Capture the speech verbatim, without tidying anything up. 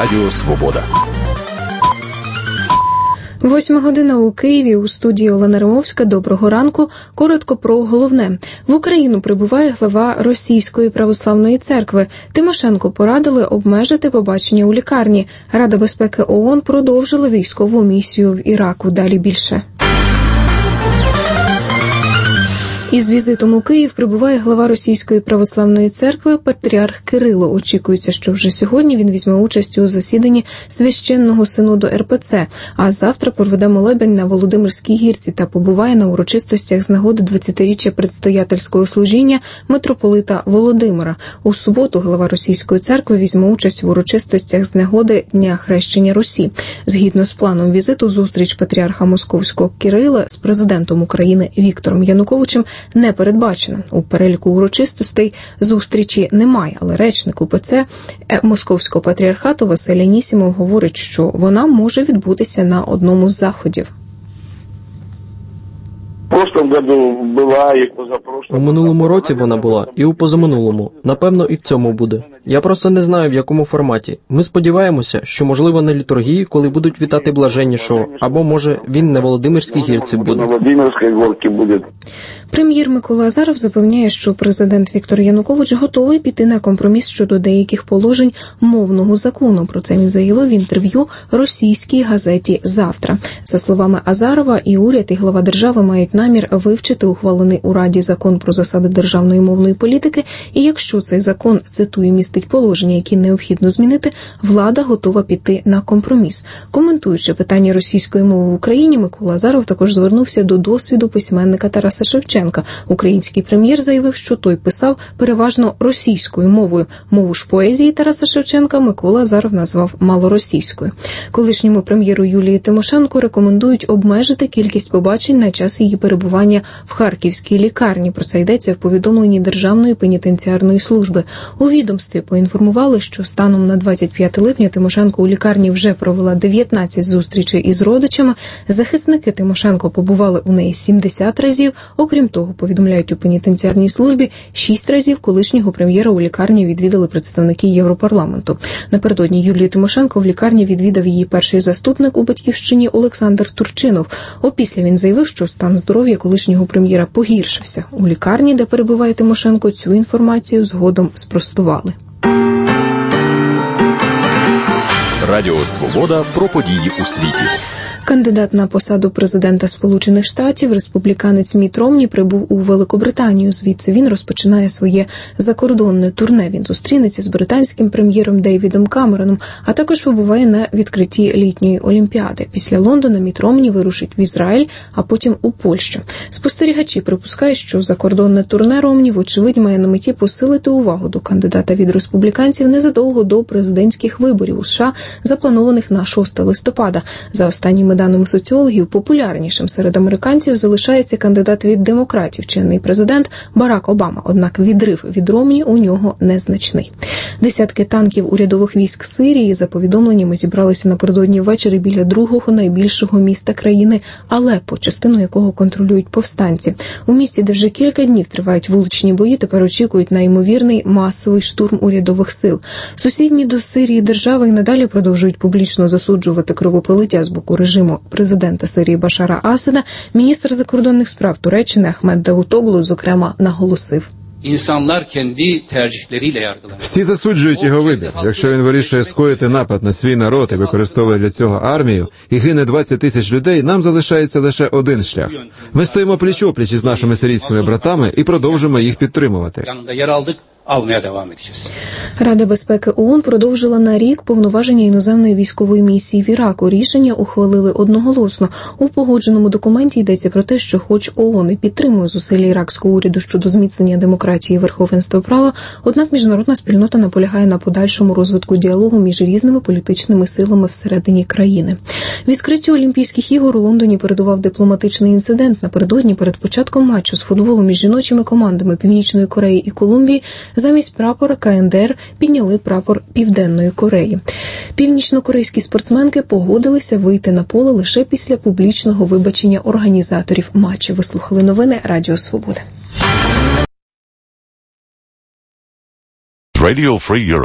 Радіо Свобода. Восьма година у Києві, у студії Олена Римовська. Доброго ранку. Коротко про головне. В Україну прибуває глава Російської православної церкви. Тимошенко порадили обмежити побачення у лікарні. Рада безпеки ООН продовжила військову місію в Іраку. Далі більше. Із візитом у Київ прибуває глава Російської православної церкви патріарх Кирило. Очікується, що вже сьогодні він візьме участь у засіданні Священного синоду ер пе це, а завтра проведе молебень на Володимирській гірці та побуває на урочистостях з нагоди двадцятиріччя предстоятельського служіння митрополита Володимира. У суботу глава Російської церкви візьме участь в урочистостях з нагоди Дня Хрещення Русі. Згідно з планом візиту, зустріч патріарха Московського Кирила з президентом України Віктором Януковичем не передбачена. У переліку урочистостей зустрічі немає, але речник у пе це Московського патріархату Василь Анісімов говорить, що вона може відбутися на одному з заходів. У минулому році вона була, і у позаминулому. Напевно, і в цьому буде. Я просто не знаю, в якому форматі. Ми сподіваємося, що, можливо, на літургії, коли будуть вітати блаженнішого, або, може, він на Володимирській гірці буде. Прем'єр Микола Азаров запевняє, що президент Віктор Янукович готовий піти на компроміс щодо деяких положень мовного закону. Про це він заявив в інтерв'ю російській газеті «Завтра». За словами Азарова, і уряд, і глава держави мають намір вивчити ухвалений у Раді закон про засади державної мовної політики, і якщо цей закон, цитую, містить положення, які необхідно змінити, влада готова піти на компроміс. Коментуючи питання російської мови в Україні, Микола Азаров також звернувся до досвіду письменника Тараса Шевченка. Український прем'єр заявив, що той писав переважно російською мовою. Мову ж поезії Тараса Шевченка Микола Азаров назвав малоросійською. Колишньому прем'єру Юлії Тимошенко рекомендують обмежити кількість побачень на час її перебування в Харківській лікарні. Про це йдеться в повідомленні Державної пенітенціарної служби. У відомстві поінформували, що станом на двадцять п'яте липня Тимошенко у лікарні вже провела дев'ятнадцять зустрічей із родичами. Захисники Тимошенко побували у неї сімдесят разів. Окрім того, повідомляють у пенітенціарній службі, шість разів колишнього прем'єра у лікарні відвідали представники Європарламенту. Напередодні Юлії Тимошенко в лікарні відвідав її перший заступник у Батьківщині Олександр Турчинов. Опісля він заявив, що стан здоров'я колишнього прем'єра погіршився. У лікарні, де перебуває Тимошенко, цю інформацію згодом спростували. Радіо Свобода про події у світі. Кандидат на посаду президента Сполучених Штатів, республіканець Мітт Ромні, прибув у Великобританію. Звідси він розпочинає своє закордонне турне. Він зустрінеться з британським прем'єром Дейвідом Камероном, а також побуває на відкритті літньої олімпіади. Після Лондона Мітт Ромні вирушить в Ізраїль, а потім у Польщу. Спостерігачі припускають, що закордонне турне Ромні, вочевидь, має на меті посилити увагу до кандидата від республіканців незадовго до президентських виборів у США, запланованих на шостого листопада. За останніми даними соціологів, популярнішим серед американців залишається кандидат від демократів, чинний президент Барак Обама. Однак відрив від Ромні у нього незначний. Десятки танків урядових військ Сирії, за повідомленнями, зібралися напередодні ввечері біля другого найбільшого міста країни Алеппо, частину якого контролюють повстанці. У місті, де вже кілька днів тривають вуличні бої, тепер очікують на ймовірний масовий штурм урядових сил. Сусідні до Сирії держави і надалі продовжують публічно засуджувати кровопролиття з боку режиму президента Сирії Башара Асада. Міністр закордонних справ Туреччини Ахмед Давутоглу, зокрема, наголосив: всі засуджують його вибір. Якщо він вирішує скоїти напад на свій народ і використовує для цього армію, і гине двадцять тисяч людей, нам залишається лише один шлях. Ми стоїмо пліч-опліч із нашими сирійськими братами і продовжимо їх підтримувати. Рада безпеки ООН продовжила на рік повноваження іноземної військової місії в Іраку. Рішення ухвалили одноголосно. У погодженому документі йдеться про те, що хоч ООН і підтримує зусилля іракського уряду щодо зміцнення демократії і верховенства права, однак міжнародна спільнота наполягає на подальшому розвитку діалогу між різними політичними силами всередині країни. Відкриттю Олімпійських ігор у Лондоні передував дипломатичний інцидент. Напередодні, перед початком матчу з футболу між жіночими командами Північної Кореї і Колумбії, замість прапора ка ен де ер підняли прапор Південної Кореї. Північнокорейські спортсменки погодилися вийти на поле лише після публічного вибачення організаторів матчу. Ви слухали новини Радіо Свобода. Radio Free Europe.